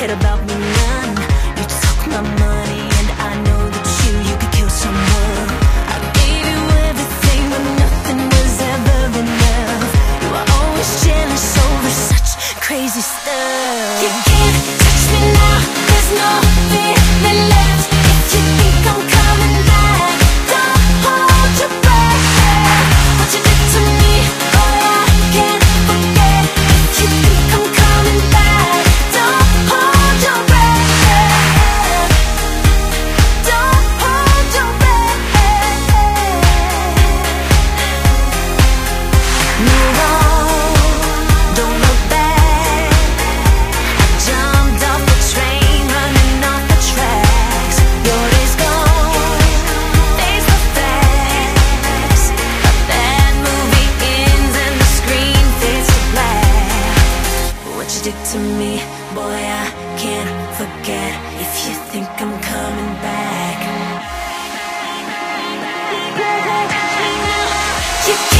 cared about me none. You took my money and I know that you could kill someone. I gave you everything but nothing was ever enough. You were always jealous over such crazy stuff. You can't touch me now, there's no feeling left. If you think I'm coming back, don't hold your breath. What you did to me, boy, I can't forget. If you think I'm coming back, don't hold your breath. Don't hold your breath. Move on, don't look back. I jumped off the train, running off the tracks. Your day's gone, face the facts. A bad movie ends and the screen fades to black. What you did to me, boy, I can't forget. If you think I'm coming back, you